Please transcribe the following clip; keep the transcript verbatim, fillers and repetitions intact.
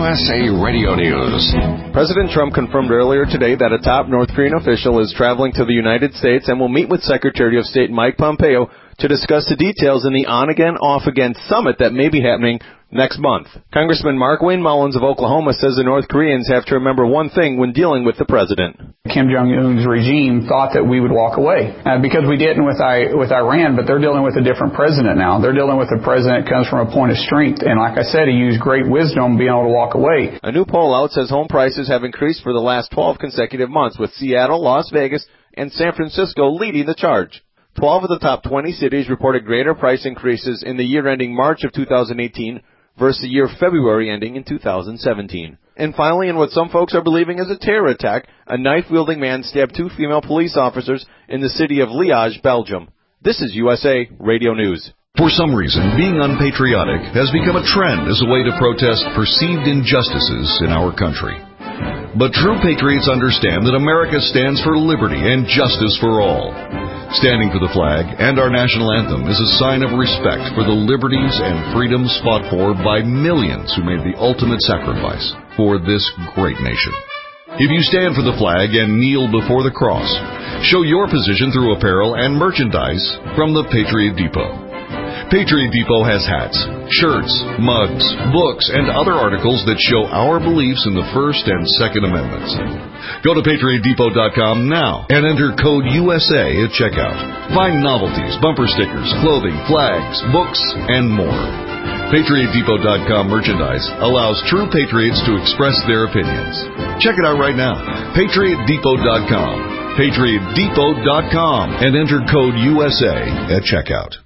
S A Radio News. President Trump confirmed earlier today that a top North Korean official is traveling to the United States and will meet with Secretary of State Mike Pompeo to discuss the details in the on-again, off-again summit that may be happening next month. Congressman Markwayne Mullins of Oklahoma says the North Koreans have to remember one thing when dealing with the president. Kim Jong-un's regime thought that we would walk away uh, because we didn't with, I, with Iran, but they're dealing with a different president now. They're dealing with a president that comes from a point of strength. And like I said, he used great wisdom being able to walk away. A new poll out says home prices have increased for the last twelve consecutive months, with Seattle, Las Vegas, and San Francisco leading the charge. twelve of the top twenty cities reported greater price increases in the year ending March of two thousand eighteen versus the year February ending in two thousand seventeen. And finally, in what some folks are believing is a terror attack, a knife-wielding man stabbed two female police officers in the city of Liège, Belgium. This is U S A Radio News. For some reason, being unpatriotic has become a trend as a way to protest perceived injustices in our country. But true patriots understand that America stands for liberty and justice for all. Standing for the flag and our national anthem is a sign of respect for the liberties and freedoms fought for by millions who made the ultimate sacrifice for this great nation. If you stand for the flag and kneel before the cross, show your position through apparel and merchandise from the Patriot Depot. Patriot Depot has hats, shirts, mugs, books, and other articles that show our beliefs in the First and Second Amendments. Go to patriot depot dot com now and enter code U S A at checkout. Find novelties, bumper stickers, clothing, flags, books, and more. patriot depot dot com merchandise allows true patriots to express their opinions. Check it out right now. patriot depot dot com. patriot depot dot com and enter code U S A at checkout.